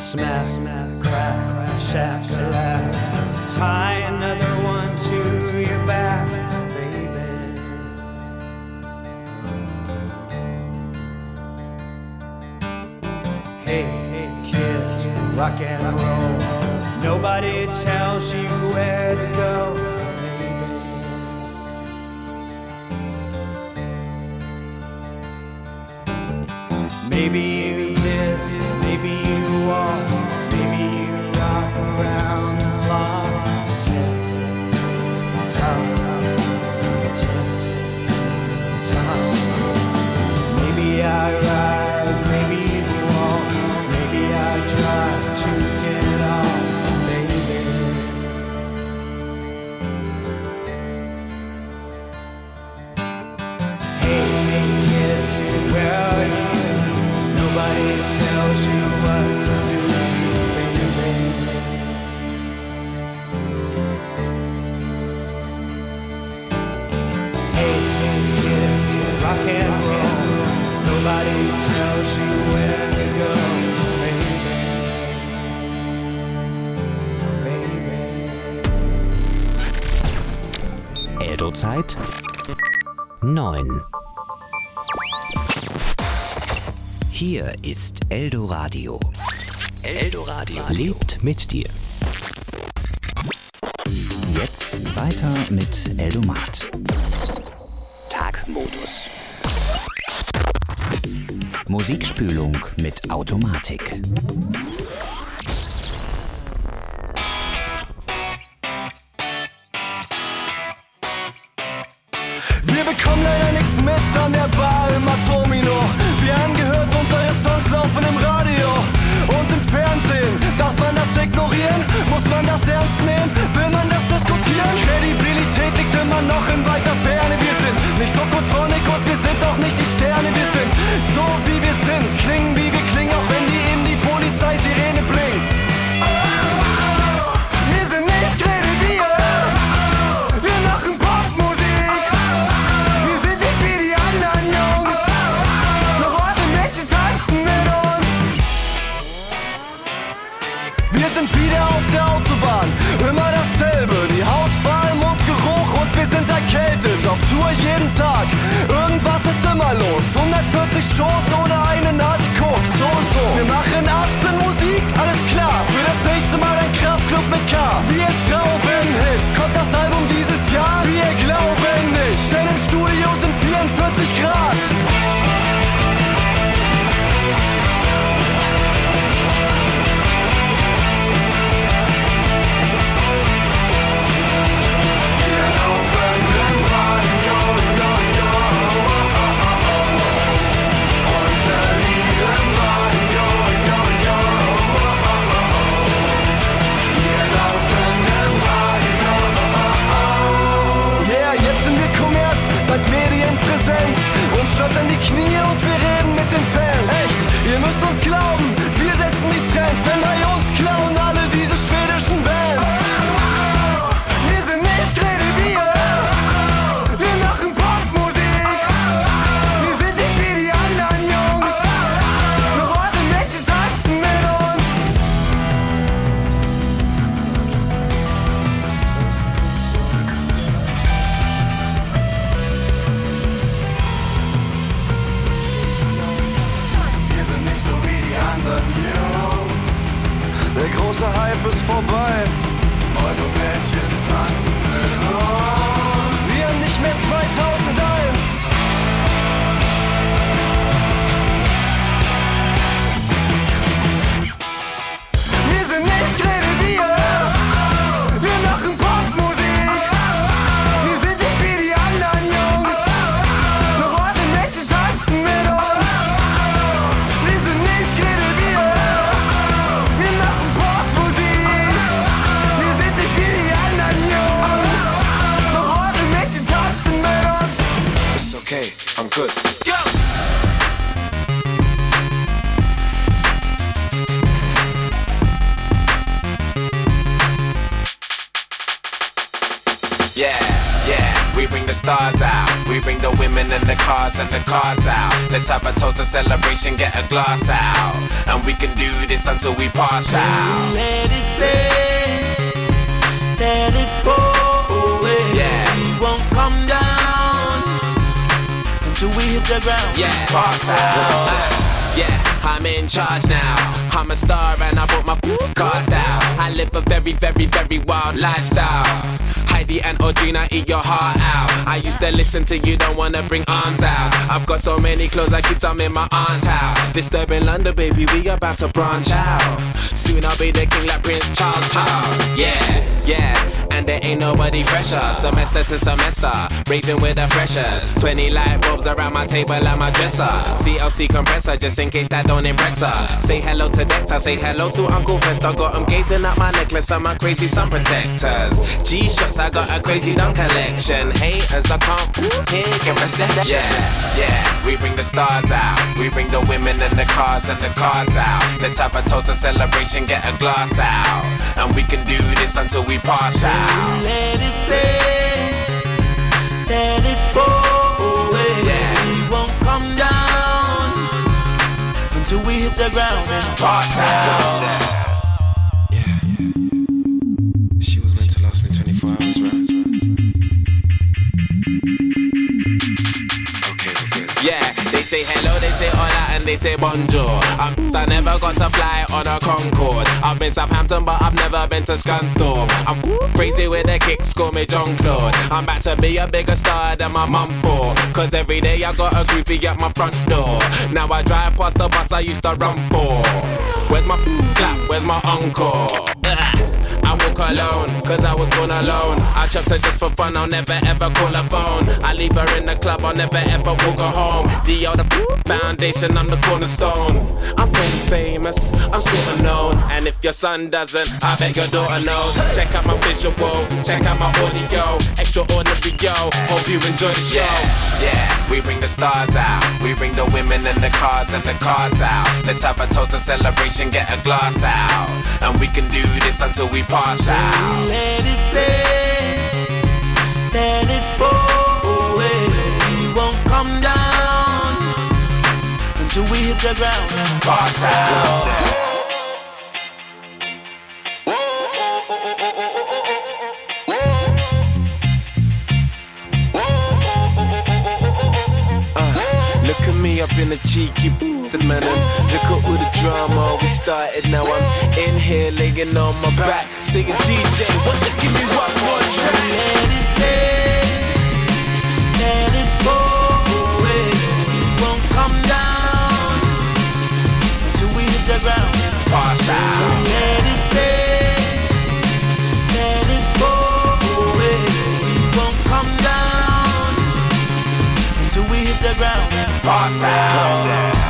Smack, crack, shack-a-lack. Tie another one to your back, baby. Hey, kids, rock and roll. Nobody tells you where to go, baby. Maybe you did, maybe you won't. Maybe you rock around the clock. Tick-tock, tick-tock. Maybe I ride, maybe you won't. Maybe I try to get on, baby. Hey, kids, where are you? Nobody tells you what to do, baby. Hey, kids, rock and roll. Nobody tells you where to go, baby. Eldo-Zeit 9. Hier ist Eldoradio. Eldoradio lebt mit dir. Jetzt weiter mit Eldomat. Tagmodus. Musikspülung mit Automatik. Wir bekommen leider nichts mit an der Bar im Atomino. Wir haben gehört, unsere Songs laufen im Radio und im Fernsehen. Darf man das ignorieren? Muss man das ernst nehmen? Will man das diskutieren? Kredibilität liegt immer noch in weiter Ferne. Wir sind nicht Tokotronic und wir sind auch nicht die Sterne. Wir sind so wie wir sind, klingen wie wir klingen, auch wenn die Polizei-Sirene blinkt. Wir sind nicht kredibil, wir machen Popmusik. Wir sind nicht wie die anderen Jungs, doch eure Mädchen tanzen mit uns. Wir sind wieder auf der Autobahn, immer dasselbe. Die Haut war im Mundgeruch und wir sind erkältet. Auf Tour jeden Tag, irgendwas ist immer los. 140 Shows ohne eine Nase Koks, so. Wir machen Arzt in Musik, alles klar. Für das nächste Mal ein Kraftclub mit K. Wir schrauben Hits, kommt das Album dieses Jahr? Wir glauben nicht, denn im Studio sind 44 Grad. Bald Medienpräsenz, uns schlottern die Knie und wir reden mit den Fans. Echt, ihr müsst uns glauben, wir setzen die Trends, denn bei uns klauen alle diese schwedischen Bands. Wir sind nicht kredibil, wir machen Popmusik. Wir sind nicht wie die anderen Jungs, doch eure Mädchen tanzen mit uns. Der große Hype ist vorbei. Eure Mädchen tanzen mit uns. Wir haben nicht mehr 2001. Wir sind nicht kredibil. Wir machen Popmusik. Wir sind nicht wie die anderen Jungs, doch eure Mädchen tanzen mit uns. Wir sind nicht kredibil. Wir machen Popmusik. Wir sind nicht wie die anderen Jungs, doch eure Mädchen tanzen mit uns. It's okay, I'm good. Let's go! Yeah, we bring the stars out. We bring the women and the cards out. Let's have a toast, a celebration, get a glass out. And we can do this until we pass out. Let it rain, let it pour away. Yeah. We won't come down until we hit the ground. Yeah, pass out. Yeah, I'm in charge now. I'm a star and I bought my cast out. I live a very, very, very wild lifestyle. Heidi and Audrina, eat your heart out. I used to listen to you, don't wanna bring arms out. I've got so many clothes, I keep some in my aunt's house. Disturbing London, baby, we about to branch out. Soon I'll be the king like Prince Charles. Yeah, yeah, and there ain't nobody fresher. Semester to semester, raving with the freshers. 20 light bulbs around my table and my dresser. CLC compressor, just in case that don't impress her. Say hello to Dexter, say hello to Uncle Fester. Got him gazing at my necklace and my crazy sun protectors. G-Shocks, I got a crazy dumb collection. Haters, I can't hear your reception. Yeah, yeah, we bring the stars out. We bring the women and the cards out. Let's have a toast, a celebration, get a glass out. And we can do this until we pass out. Let it rain, let it pour away. Yeah. We won't come down until we hit the ground and Pass out. Yeah. She was meant to last me 24 hours, right? Okay, we're good. Yeah, they say hello, they say hola, and they say bonjour. I never got to fly on a Concorde. I've been Southampton, but I've never been to Scunthorpe. I'm crazy with the kicks, call me John Claude. I'm about to be a bigger star than my mum for. Cause every day I got a groupie at my front door. Now I drive past the bus I used to run for. Where's my clap, where's my encore? I walk alone, cause I was born alone. I chops her just for fun, I'll never ever call her phone. I leave her in the club, I'll never ever walk her home. Dior the foundation, I'm the cornerstone. I'm pretty famous, I'm sorta known. And if your son doesn't, I bet your daughter knows. Check out my visual, check out my audio. Extraordinary, yo, hope you enjoy the show. Yeah, we bring the stars out. We bring the women and the cards out. Let's have a toast, a celebration, get a glass out. And we can do this until we pass out. let it rain, let it pour away. We won't come down until we hit the ground and Pass out. Look at me up in a cheeky man, and look at all the drama we started. Now I'm in here laying on my back, singing DJ, won't you give me one more track? let it rain, let it pour away. We won't come down until we hit the ground and Pass out. let it rain, let it pour away. We won't come down until we hit the ground and Pass out.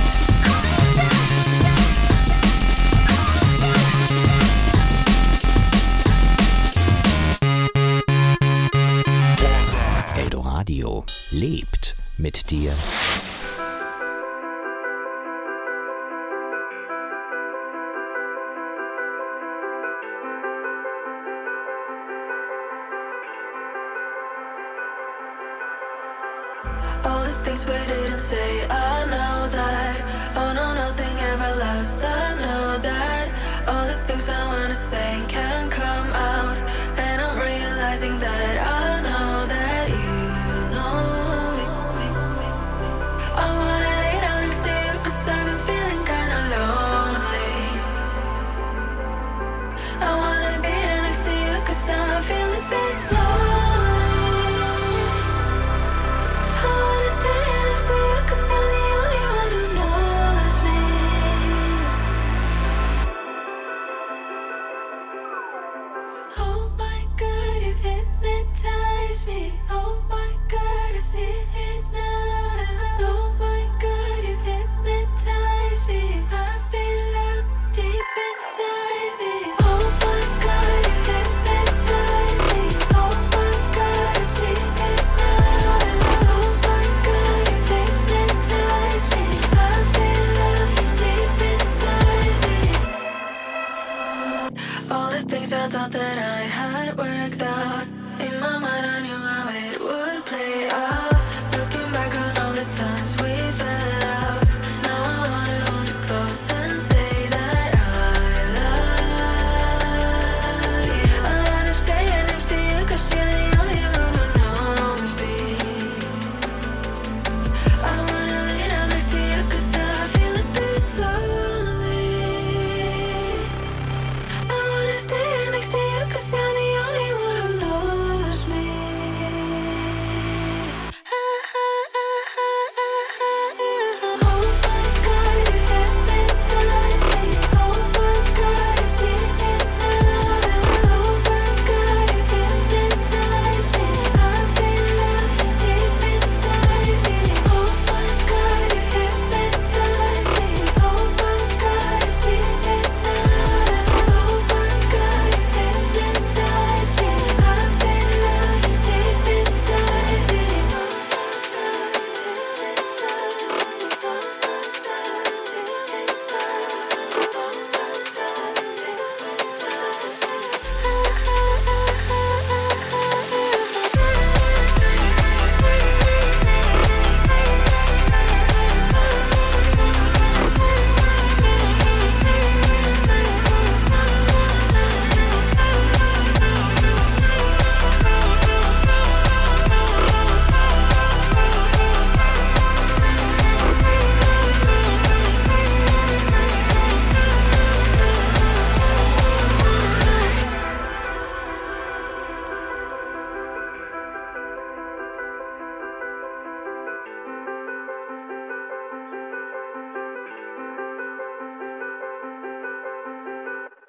Eldoradio lebt mit dir. All the things we didn't say, I know that. Oh no, nothing ever lasts, I know that. All the things I wanna say can't come out. And I'm realizing that I know that you know me. I wanna lay down next to you cause I've been feeling kinda lonely. I wanna be there next to you cause I'm feeling a bit lonely. I wanna stay here next to you cause you're the only one who knows me. Oh my God, you hypnotize me. Oh my God, I see it now. Oh my God, you hypnotize me. I feel up deep inside me. Oh my God, you hypnotize me. Oh my God, I see it now. Oh my God, you hypnotize me. I feel up deep inside me. All the things I thought that I had worked out. In my mind I knew how it would play out.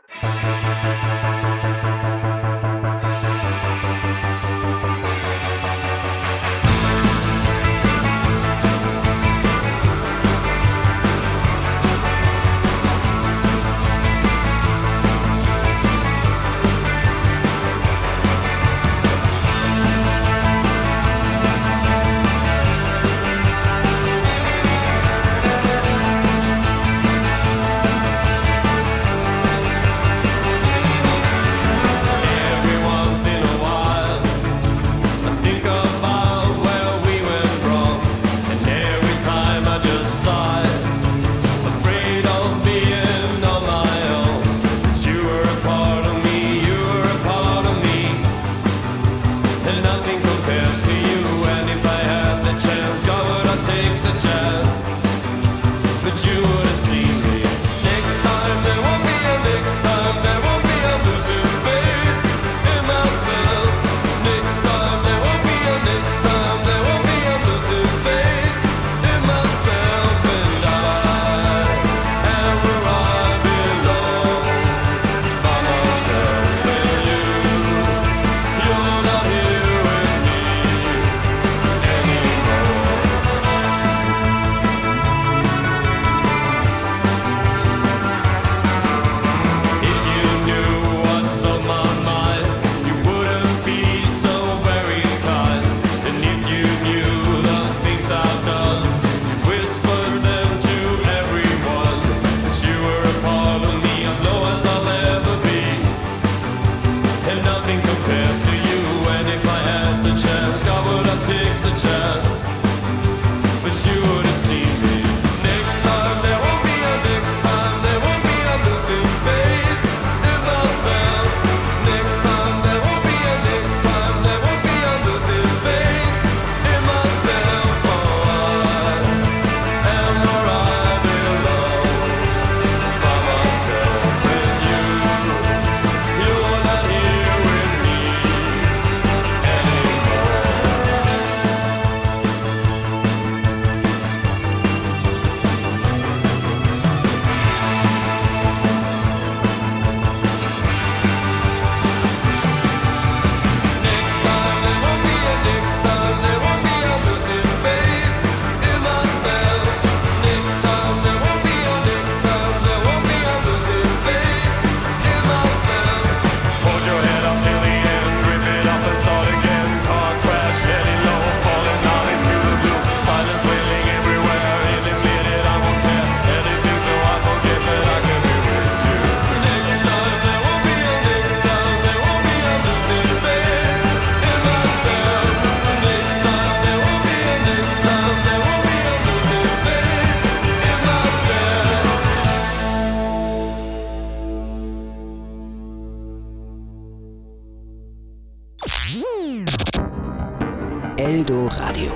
Eldoradio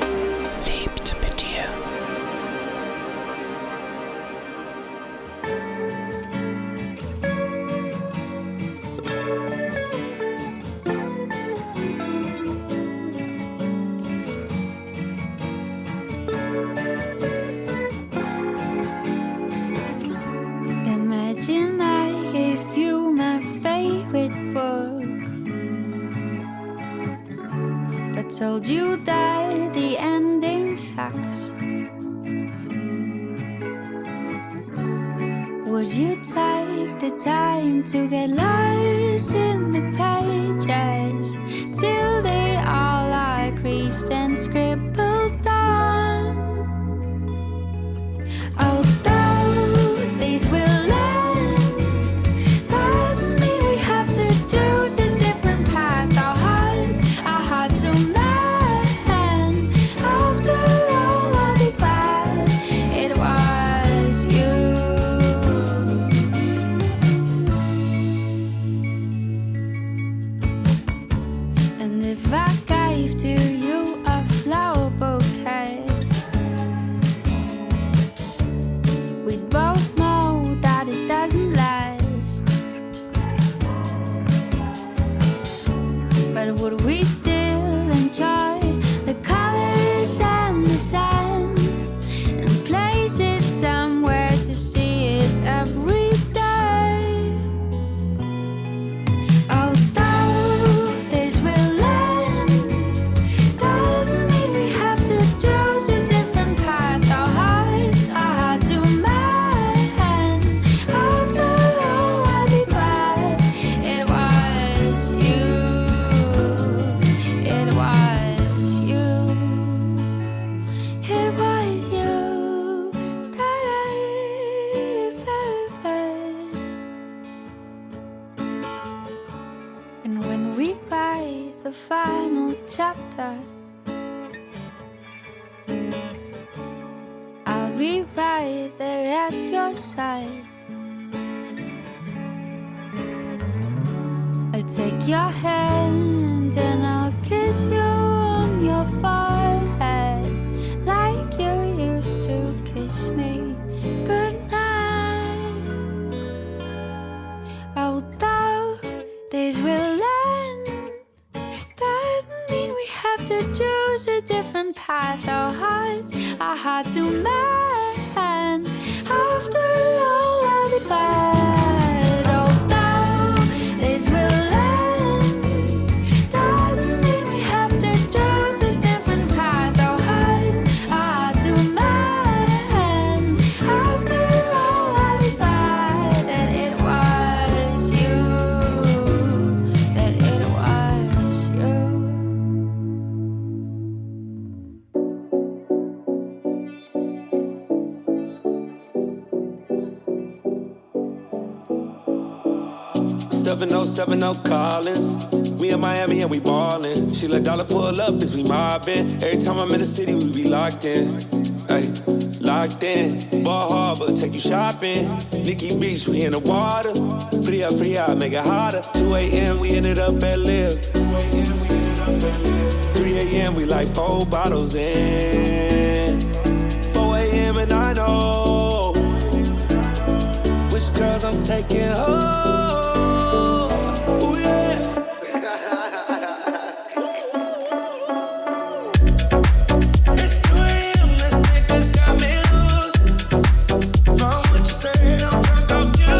lebt mit dir. Imagine I gave you my favorite book, but told you that the ending sucks. Would you take the time to get lost in the pages till they all are creased and scribbled on? Although these will end, doesn't mean we have to choose a different path. Our hearts are hard to mend. After all, I'll be glad it was you. And if I gave to you a flower book final chapter. I'll be right there at your side. I take your hand and I'll kiss you on your forehead like you used to kiss me goodnight. Although days will end, doesn't mean we have to choose a different path. Our hearts are hard to mend. After all, I'll be glad. Although days will end, doesn't mean we have to choose a different path. Our hearts are hard to mend. After all, I'll be glad that it was you, that it was you. Seven oh 70 Collins. We in Miami and we ballin'. She let dollar pull up as we mobbin'. Every time I'm in the city, we be locked in. Ay, locked in. Ball Harbor, take you shopping. Nikki Beach, we in the water. Free up, make it hotter. 2 a.m. we ended up at Live. 3 a.m. we like 4 bottles in. 4 a.m. and I know which girls I'm taking home. Ooh, yeah. It's 2 a.m. This nigga got me loose. From what you said, I'm drunk off you.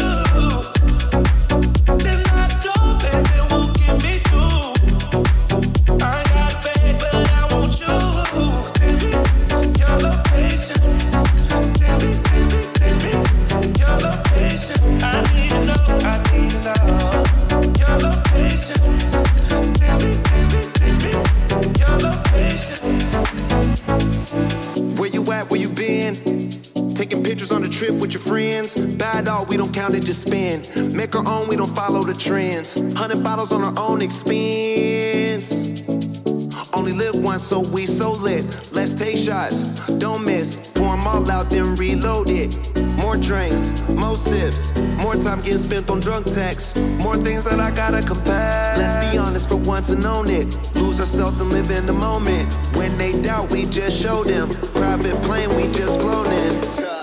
Then I drove and it won't get me through. I ain't got a bag, but I want you. Send me your location. Send me your location. I need to know your location. Send me your location. Where you at, where you been? Taking pictures on the trip with your friends. Bad dog, we don't count it, just spend. Make our own, we don't follow the trends. 100 bottles on our own expense. Only live once, so we so lit. Let's take shots, don't miss. Pour 'em all out, then reload it. More drinks, more sips. More time getting spent on drunk texts. More things that I gotta confess. Let's be honest for once and own it. Lose ourselves and live in the moment. When they doubt, we just show them. Private plane, we just flown in.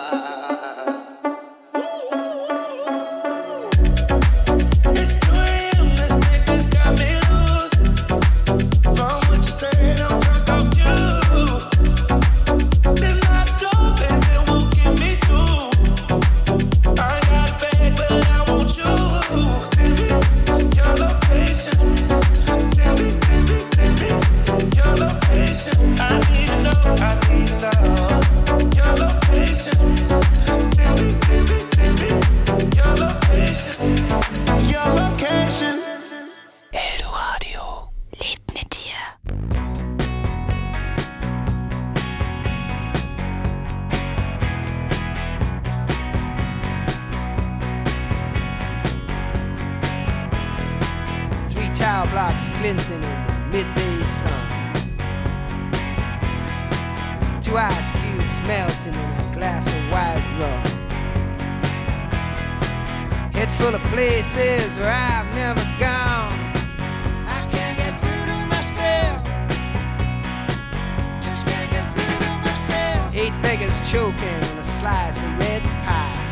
It's 2 a.m. This nigga got me loose. From what you said, I'm drunk off you. Then I drove and it won't get me through. I ain't got a bag, but I want you. Send me your location. Send me your location. I need to know your location. Send me your location. Your location. Eldoradio. Lebt mit dir. Three tower blocks glinting in the midday sun. 2 ice cubes melting in a glass of white rum. Head full of places where I've never gone. I can't get through to myself. Just can't get through to myself. 8 beggars choking on a slice of red pie.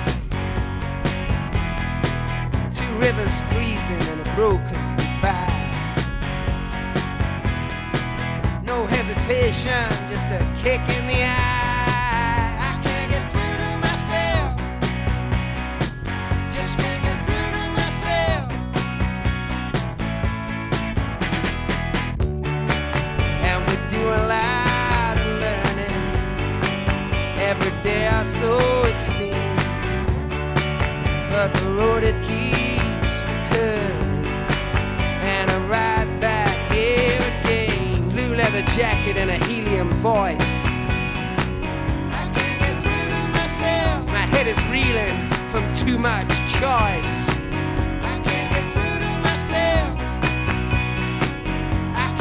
2 rivers freezing in a broken goodbye. No hesitation, just a kick in the eye. I can't get through to myself. Just can't get through to myself. And we do a lot of learning every day, or so it seems. But the road it keeps returning, and I ride back here again. Blue leather jacket and a helium voice. I can't get through to myself. My head is reeling from too much choice. I can't get through to myself. I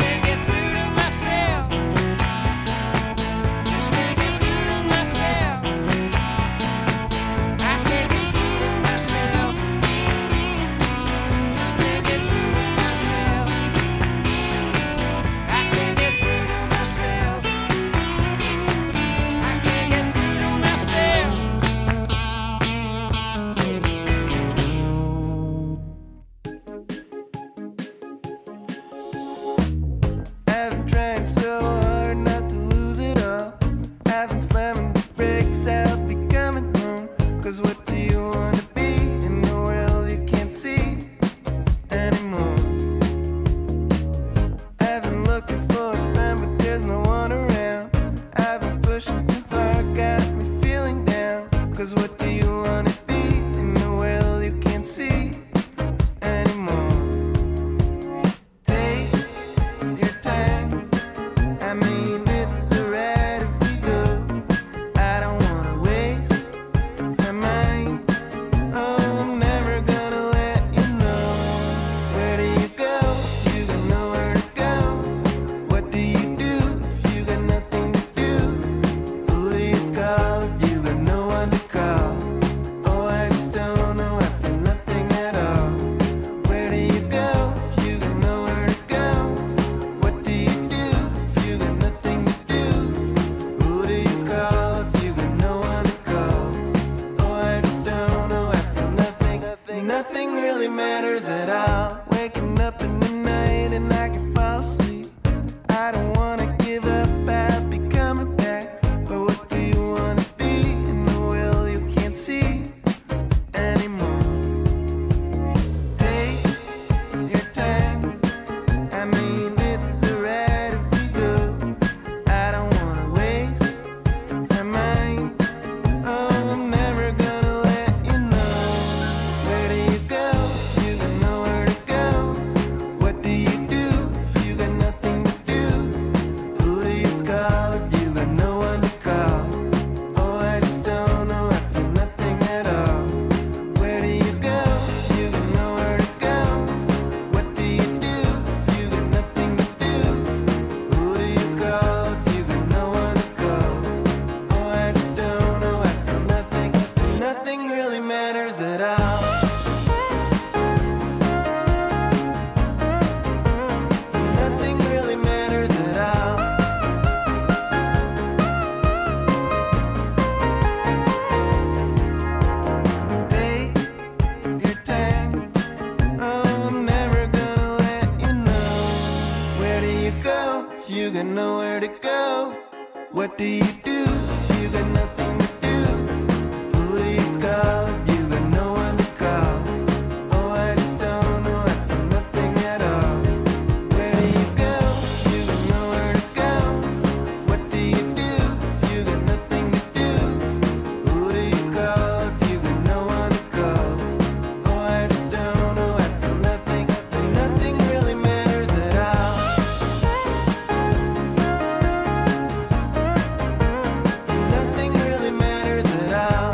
nothing really matters at all. Waking up in the night and I can fall asleep. I don't wanna give up, I'll be coming back. But what do you wanna be in the world you can't see anymore? Take your time, I mean it's alright if we go. I don't wanna waste my mind. Oh, I'm never gonna let you know. Where do you go? You got nowhere to go. What do you do if you got nothing to do? Who do you call if you got no one to call? Oh, I just don't know, I feel nothing at all. Where do you go? You got nowhere to go. What do you do if you got nothing to do? Who do you call if you got no one to call? Oh, I just don't know, I feel nothing. Nothing really matters at all. Nothing really matters at all. Take your time. Oh, I'm never gonna let you know. Where do you go if you got nowhere to go? What do you do if you got nothing to do? Who do you call if you got no one to call? Oh, I just don't know, I feel nothing at all. Where do you go if you got nowhere to go? What do you do if you got nothing to do? Who do you call if you got no one to call? Oh, I just don't know, I feel nothing. Nothing really matters at all. Nothing really matters at all.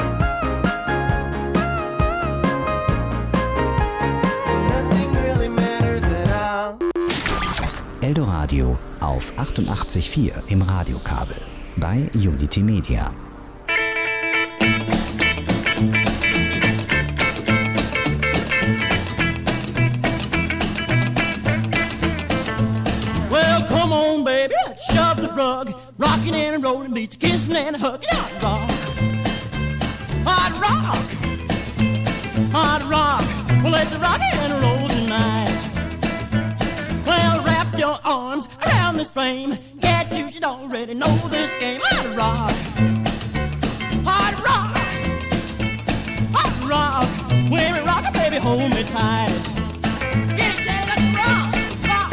Nothing really matters at all. Eldoradio auf 88.4 im Radiokabel bei Unity Media. Well, come on, baby, let's shove the rug. Rocking and rolling beats, kissing and hugging. Hot rock, hot rock, hot rock. Well, let's rock and roll tonight. Well, wrap your arms around this frame. Get you should already know this game. Hot rock, hot rock, hot rock. When we rock, baby, hold me tight. Get it down, let's rock, rock.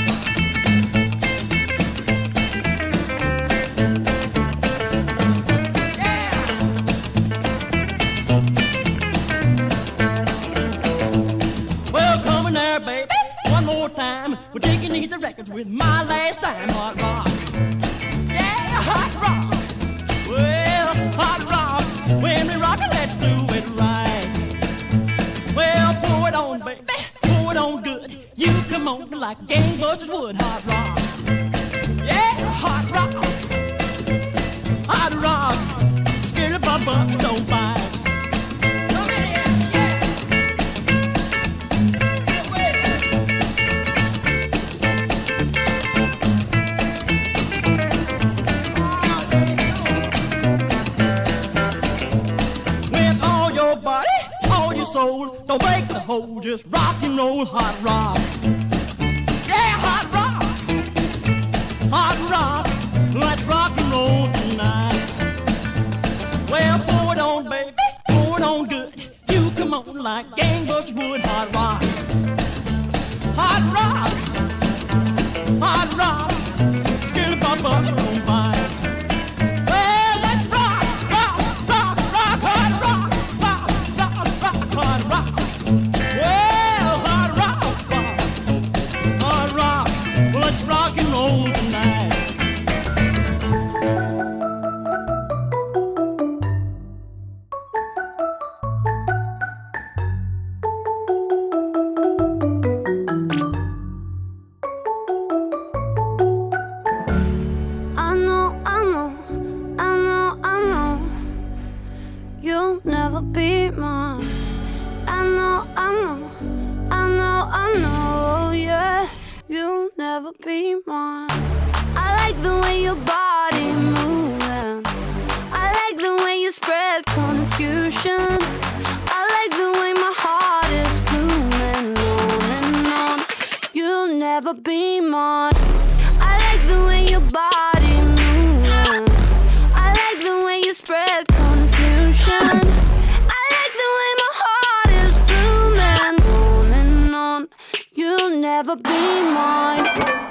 Well, come in there, baby, one more time. We're taking these records with my last time. Hot rock, yeah, hot rock. Well, hot rock. When we rock it, let's do it right. Well, pour it on, baby, pour it on good. You come on like gangbusters would. Hot rock, yeah, hot rock, hot rock. Scared of bump up, don't bite. Come in here, yeah. Get away. With all your body, all your soul, don't break the whole, just rock and roll. Hot rock, yeah, hot rock, hot rock. Let's rock and roll tonight. Well, pour it on, baby, pour it on good. You come on like gangbusters would. Hot rock, hot rock, hot rock. Skill bump up, don't bite. Well, let's rock, rock, rock, rock, hot rock, rock, rock, rock, hot rock. Well, hot rock, rock, hot rock. Well, let's rock and roll tonight. I know, I know, I know, I know you'll never be mine. I know, I know, I know, I know, yeah, you'll never be mine. I like the way your body moving. I like the way you spread confusion. I like the way my heart never be mine.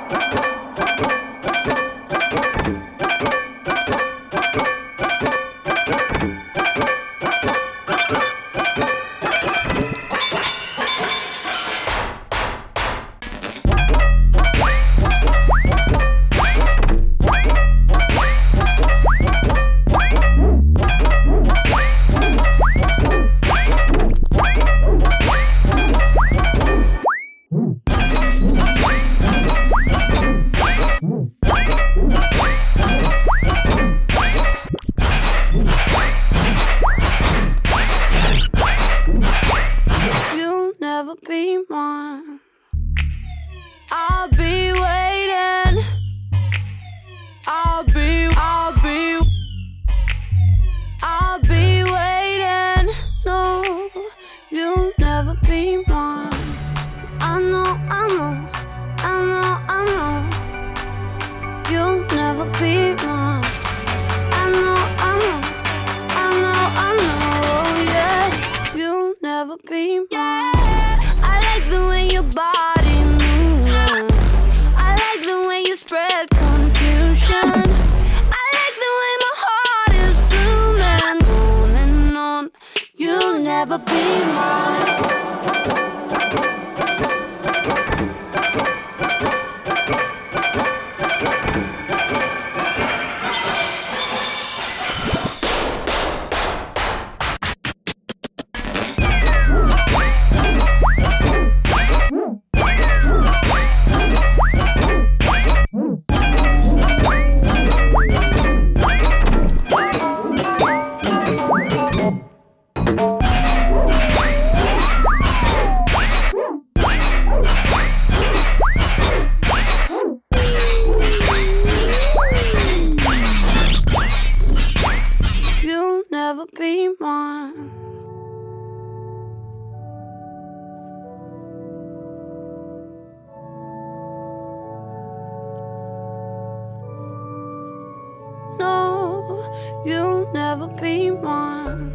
You'll never be mine.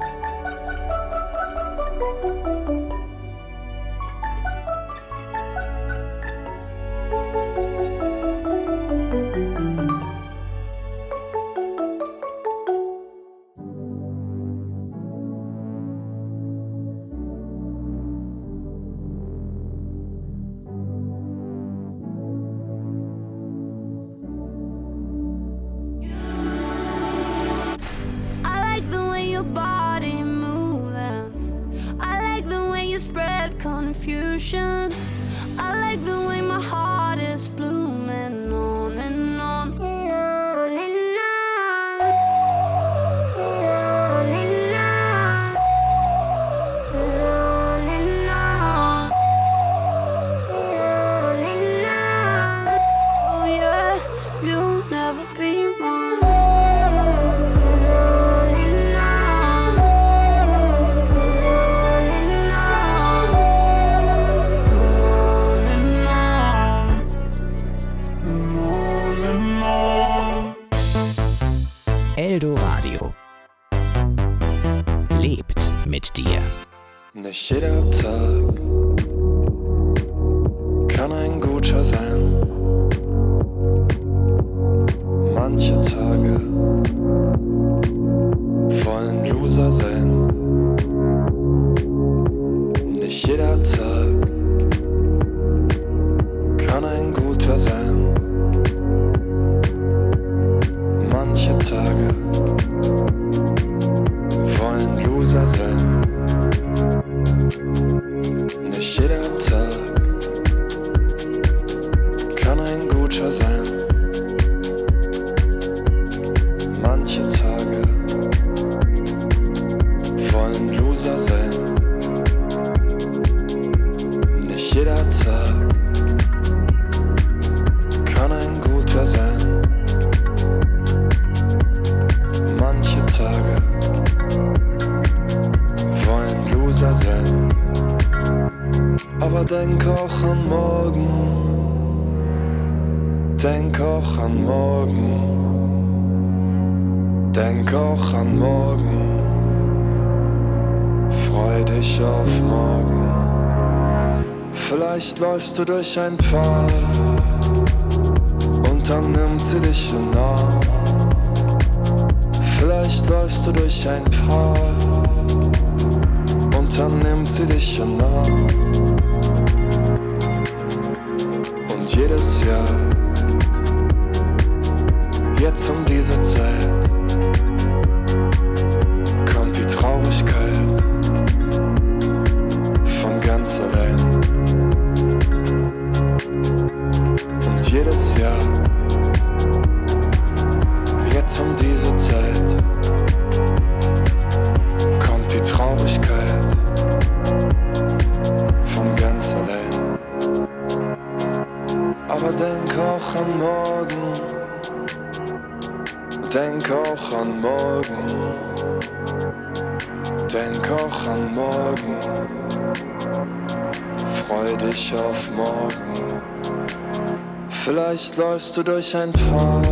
Confusion. I like the way my heart is blooming on and on. On and on. On and on. On and on. On and on. Oh yeah, you'll never be mine. Eldoradio lebt mit dir. Nicht jeder Tag kann ein guter sein. Manche Tage wollen Loser sein. Nicht jeder Tag kann ein guter sein. Manche Tage wollen Loser sein. Nicht jeder Tag kann ein guter sein. Manche Tage wollen Loser sein. Nicht jeder Tag kann ein guter sein. Manche Tage wollen Loser sein. Aber denk auch an morgen. Denk auch an morgen. Denk auch an morgen. Freu dich auf morgen. Vielleicht läufst du durch ein Park und dann nimmt sie dich in den Arm. Vielleicht läufst du durch ein Park und dann nimmt sie dich in den Arm. Und jedes Jahr, jetzt um diese Zeit, kommt die Traurigkeit von ganz allein. Und jedes Jahr, jetzt um diese Zeit, kommt die Traurigkeit von ganz allein. Aber denk auch an morgen, denk auch an morgen, denk auch an morgen, freu dich auf morgen. Vielleicht läufst du durch ein Park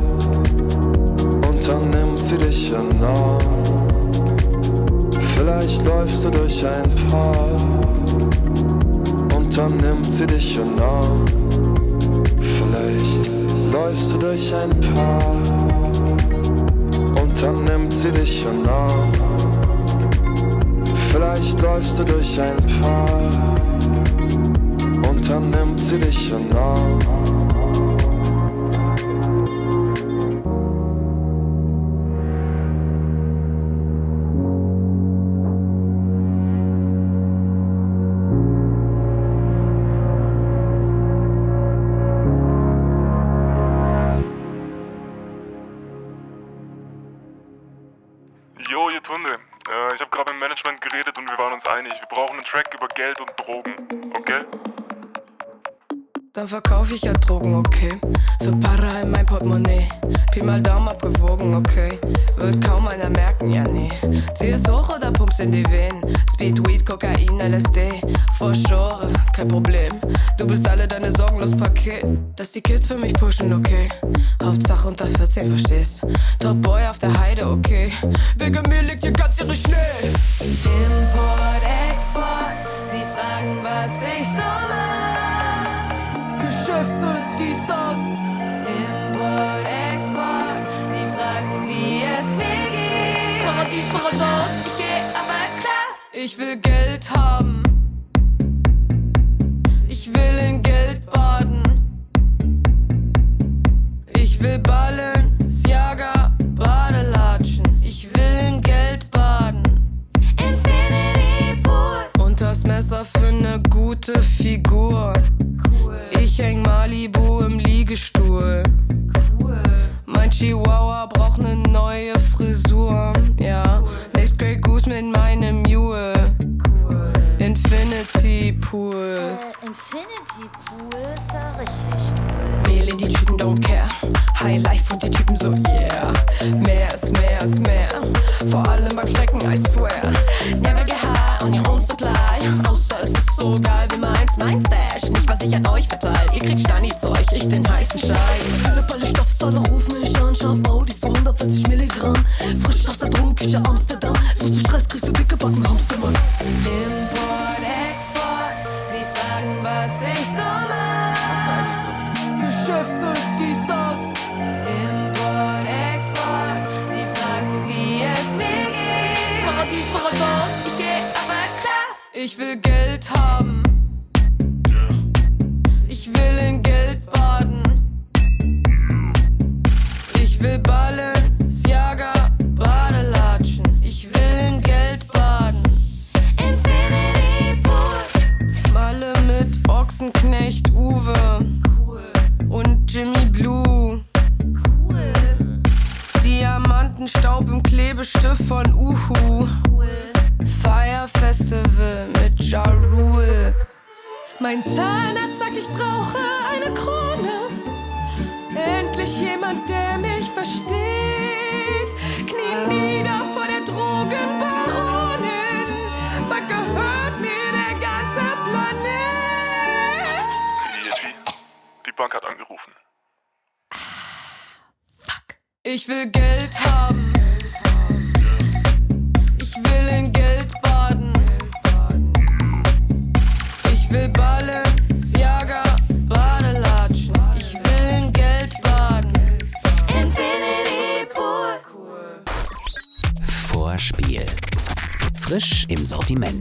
und dann nimmt sie dich in den Arm. Vielleicht läufst du durch ein Park und dann nimmt sie dich in den Arm. Vielleicht läufst du durch ein Park und dann nimmt sie dich in den Arm. Vielleicht läufst du durch ein Park und dann nimmt sie dich in den Arm. Jo, ihr Tunde. Ich habe gerade mit dem Management geredet und wir waren uns einig. Wir brauchen einen Track über Geld und Drogen, okay? Dann verkaufe ich ja Drogen, okay? Für Para in mein Portemonnaie. Pi mal Daumen abgewogen, okay? Wird kaum einer merken, ja nee. Zieh es hoch oder pumpst in die Venen. Speed, Weed, Kokain, LSD. Vorschore, kein Problem. Du bist alle deine sorgenlos Paket. Dass die Kids für mich pushen, okay? Hauptsache unter 14, verstehst? Top Boy auf der Heide, okay? Wegen mir liegt hier ganz ihre Schnee. Import, Export. Sie fragen, was ich so mach. Geschäfte, dies, das. Import, Export. Sie fragen, wie es mir geht. Paradies, Parados. Ich geh aber krass. Ich will Geld haben. Ich will in Geld baden. Ich will ballen, Sjaga, Badelatschen. Ich will in Geld baden. Infinity Pool. Und das Messer für ne gute Figur. Cool. Ich häng Malibu im Liegestuhl. Cool. Mein Chihuahua braucht ne neue Frisur. Ja, cool. Mixed Grey Goose mit meinem Mule. Cool. Infinity Pool. Infinity Pool ist ja richtig cool. Mehl in die Typen, don't care. High Life und die Typen so, yeah. Mehr ist mehr ist mehr. Vor allem beim Strecken, I swear. Never get high on your own supply. Außer es ist so geil wie meins, mein Stash. Nicht, was ich an euch verteil. Ihr kriegt Stani-Zeug, ich den heißen Scheiß. Philipp, alle Stoffs, alle rufen mich an. Schabau, die so 140 Milligramm. Frisch aus der Drogenküche Amsterdam. Suchst du Stress, kriegst du dicke Backen, Hamstermann. Import, Export. Sie fragen, was ich so mach. Geschäfte, dies, das. Import, Export. Sie fragen, wie es mir geht. Paradies, Parados. Ich geh aber krass. Ich will Geld haben. Ich will in Geld baden. Ich will ballen, Sjaga, Badelatschen. Ich will in Geld baden. Infinity Pool. Balle mit Ochsenknecht Uwe. Cool. Und Jimmy Blue. Cool. Diamantenstaub im Klebestift von Uhu. Cool. Fire Festival mit Ja Rule. Mein Zahnarzt sagt, ich brauche eine Krone. Endlich jemand, der mich versteht. Knie nieder vor der Drogenbaronin. Bald gehört mir der ganze Planet. Die Bank hat angerufen. Fuck. Ich will Geld haben. Ich will in Geld baden. Ich will ballen. Sortiment.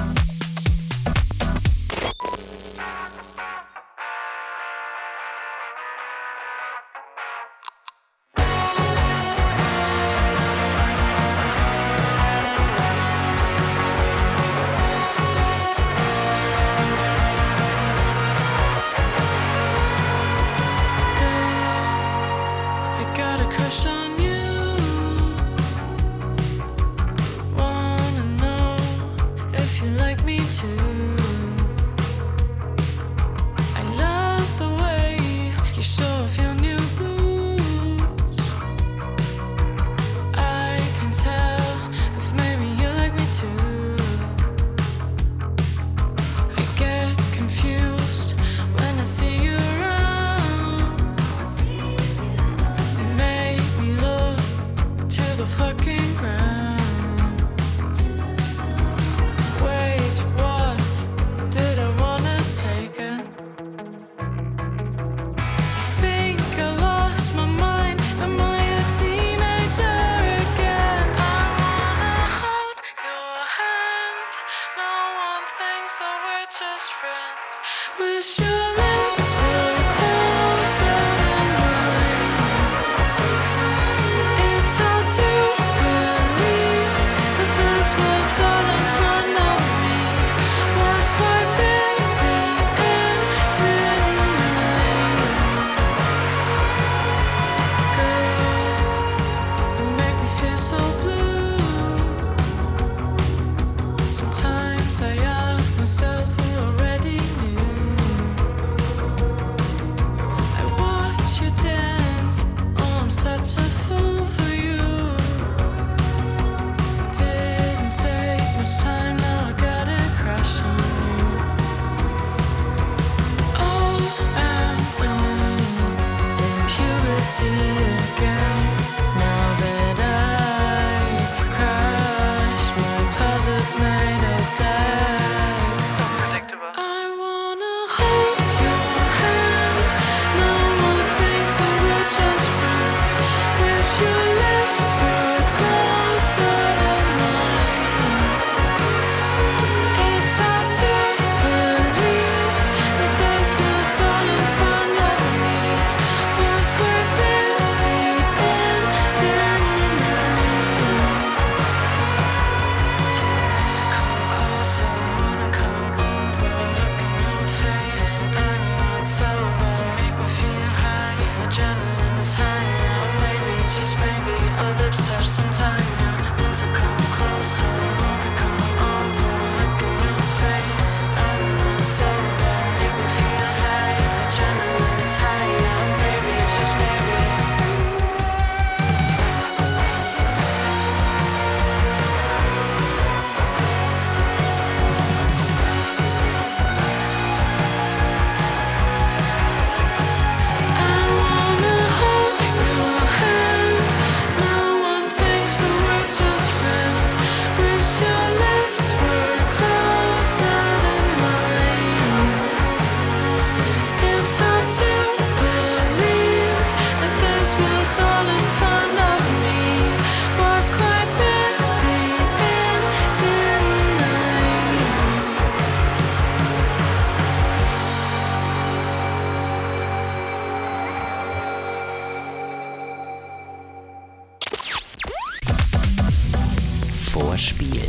Vorspiel.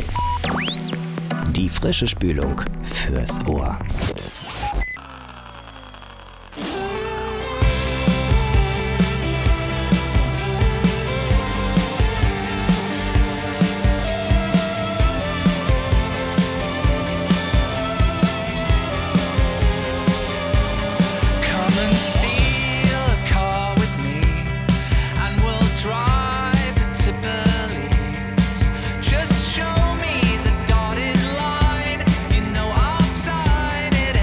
Die frische Spülung fürs Ohr. Just show me the dotted line. You know I'll sign it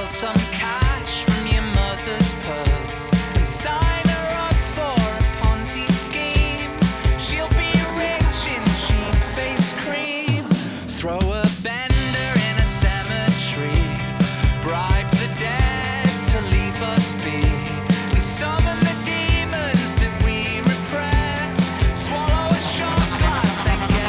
steal some cash from your mother's purse and sign her up for a Ponzi scheme. She'll be rich in cheap face cream. Throw a bender in a cemetery. Bribe the dead to leave us be. And summon the demons that we repress. Swallow a shot glass, then get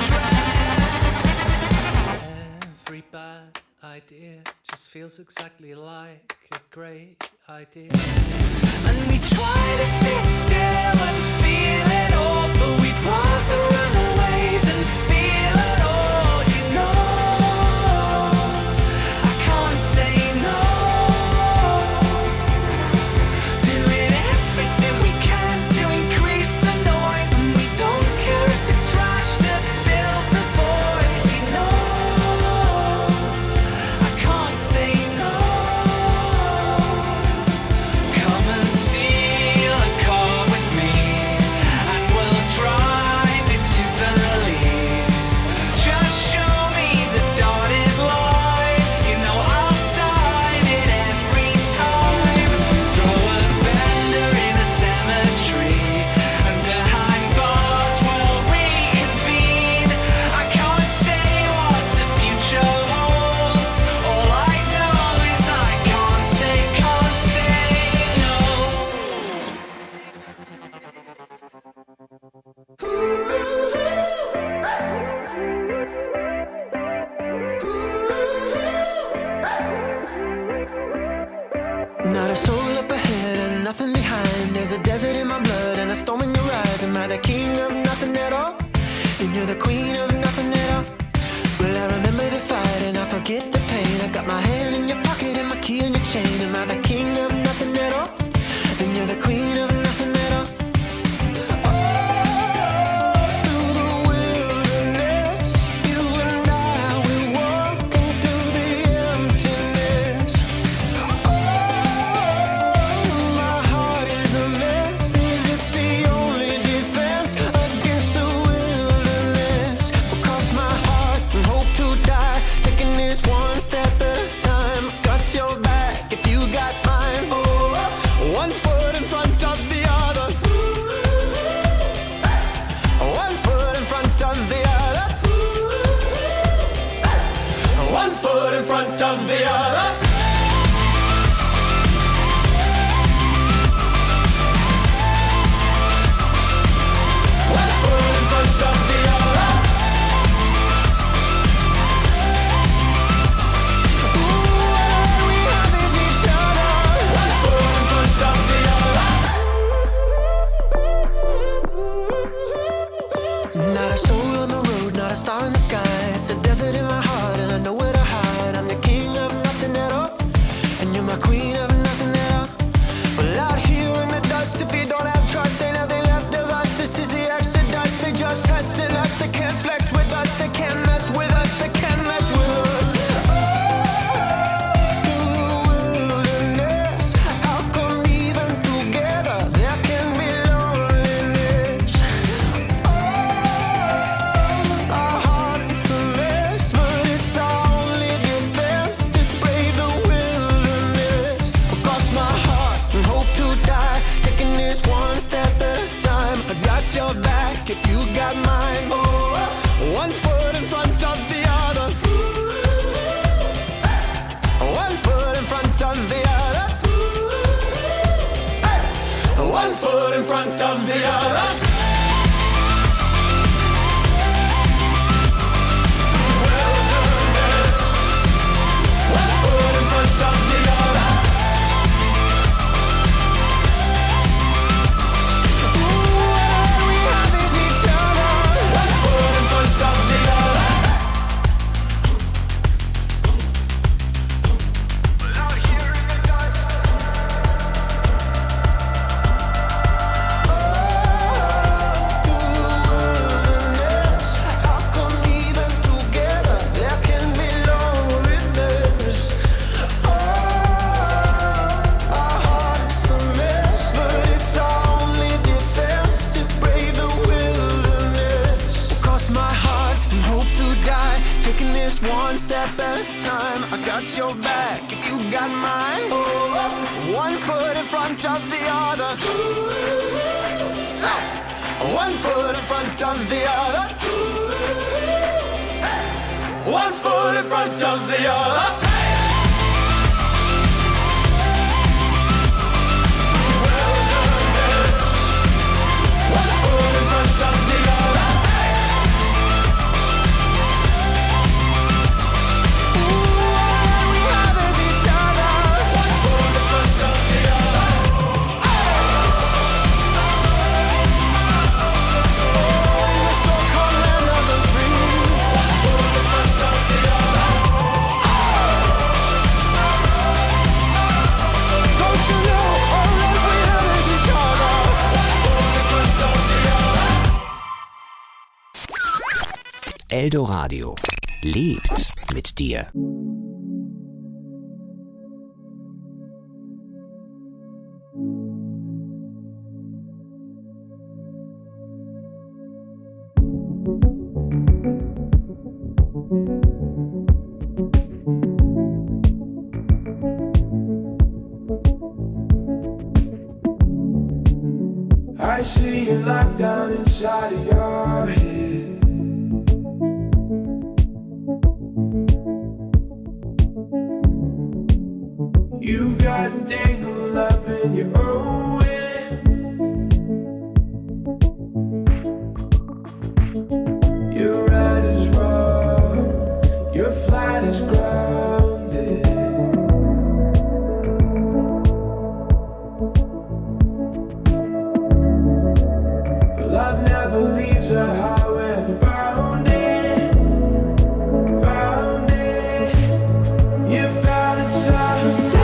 undressed. Every bad idea just feels exactly like a great idea. And we try to sit still and feel it all, but we'd rather run away than feel it all, you know. I can't say no. Doing everything we can to increase the noise, and we don't care if it's trash that fills the void, you know. I can't say no. Come and steal a car with me, and we'll drive it to Belize. Just show me the dotted line, you know I'll sign it every time. Throw a bender in a cemetery, and behind bars we'll reconvene. I can't say what the future holds. All I know is I can't say no. Not a soul up ahead and nothing behind. There's a desert in my blood and a storm in your eyes. Am I the king of nothing at all? And you're the queen of nothing at all. Well, I remember the fight and I forget the pain. I got my hand in your pocket and my key in your chain. Am I the king of nothing at all? Then you're the queen of nothing at all. Through the wilderness, you and I, we walking through the emptiness. My heart is a mess. Is it the only defense against the wilderness? Will cross my heart and hope to die, taking this one step at a time. Got your back if you got mine. One foot in front of the other. One foot in front of the other. One foot in front of the other. One foot in front of the other. All we have is each other. One foot in front of the other. Not a soul on the road, not a star in the sky. It's a desert in my heart and I know where to hide. I'm the king of nothing at all, and you're my queen of nothing at all. Well, out here in the dust, if you don't have trust, ain't nothing left of us. This is the exodus. They just testing us. They can't flex with us. They can't mess with us. They can't mess with us. Through the wilderness, how come even together there can be loneliness? Our heart's a mess, but it's our only defense to brave the wilderness. Cross my heart and hope to die, taking this one step at a time. I got your back if you got mine. One foot in front of the other. One foot in front of the other. One foot in front of the other. One foot in front of the other. All we have is each other. One foot in front of the other. Out here in the dust. One step at a time, I got your back if you got got mine. One foot in front of the other. One foot in front of the other. One foot in front of the other. Eldoradio lebt mit dir. I see you locked down inside of your head. You've got tangled up in your own way. Your ride is wrong, your flight is grounded. But love never leaves her how it found it. Found it. You found it someday.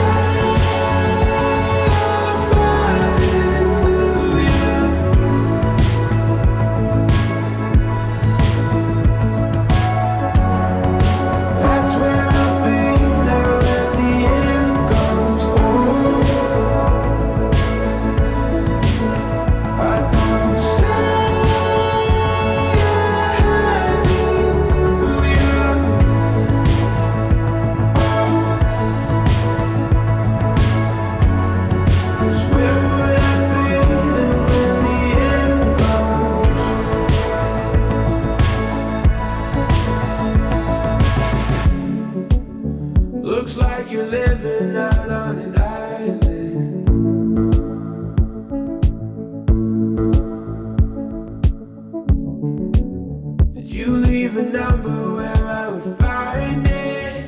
Looks like you're living out on an island. Did you leave a number where I would find it?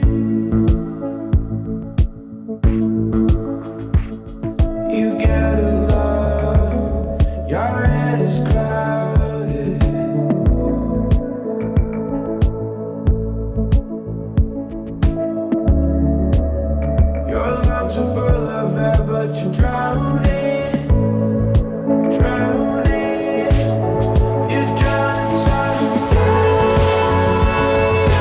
You gotta love, your head is clouded. Your lungs are full of air, but you're drowning, drowning. You're drowning someday.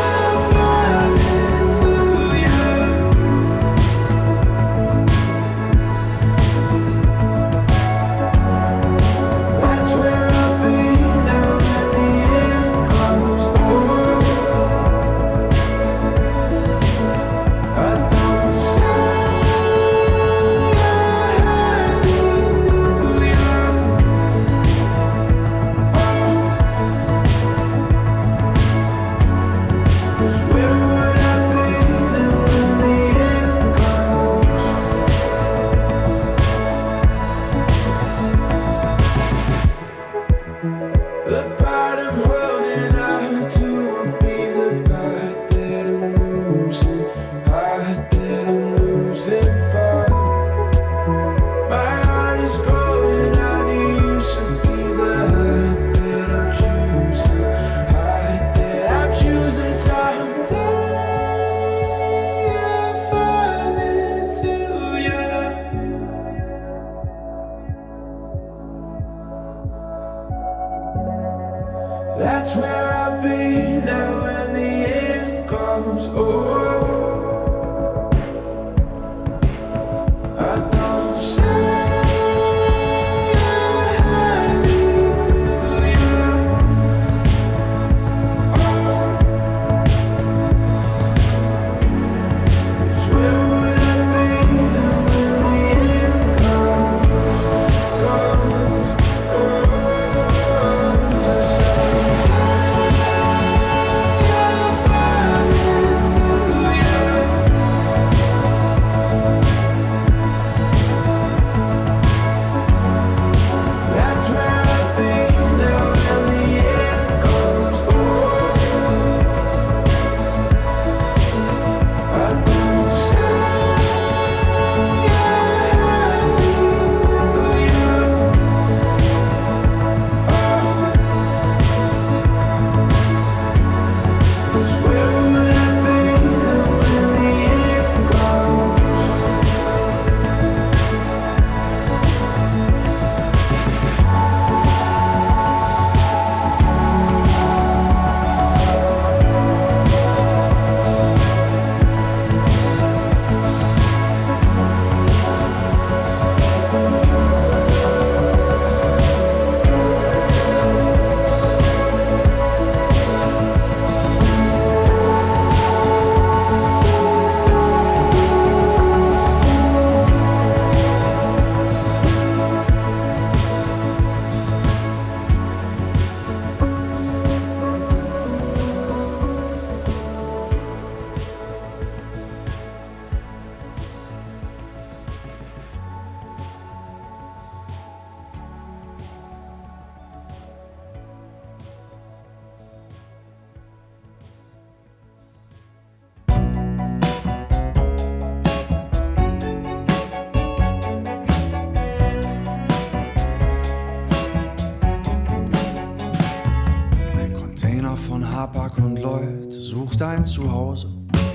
Container von Hapag und Lloyd sucht ein Zuhause.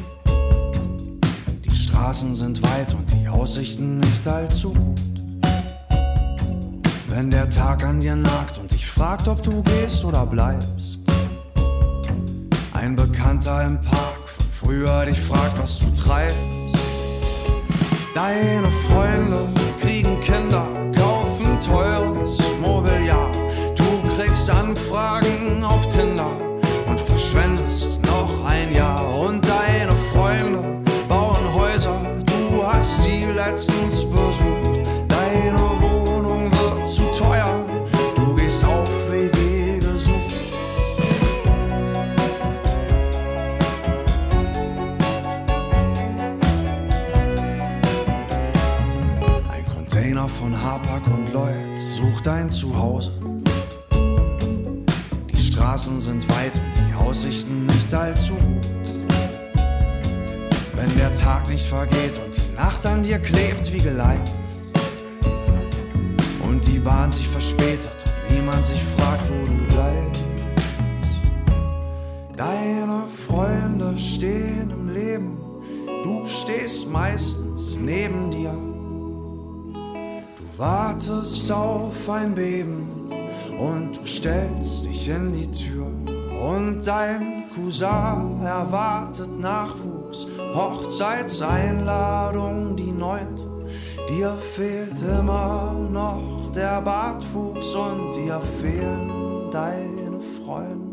Die Straßen sind weit und die Aussichten nicht allzu gut. Wenn der Tag an dir nagt und dich fragt, ob du gehst oder bleibst. Ein Bekannter im Park von früher dich fragt, was du treibst. Deine Freunde kriegen Kinder, kaufen teures Mobiliar. Du kriegst Anfragen auf Tinder und verschwendest noch ein Jahr. Und deine Freunde bauen Häuser, du hast sie letztens besucht. Deine Wohnung wird zu teuer, du gehst auf WG gesucht. Ein Container von Hapag und Lloyd sucht ein Zuhause. Die Straßen sind weit und die Aussichten nicht allzu gut. Wenn der Tag nicht vergeht und die Nacht an dir klebt wie geleimt und die Bahn sich verspätet und niemand sich fragt, wo du bleibst. Deine Freunde stehen im Leben, du stehst meistens neben dir. Du wartest auf ein Beben und du stellst dich in die Tür. Und dein Cousin erwartet Nachwuchs, Hochzeitseinladung die 9. Dir fehlt immer noch der Bartwuchs und dir fehlen deine Freunde.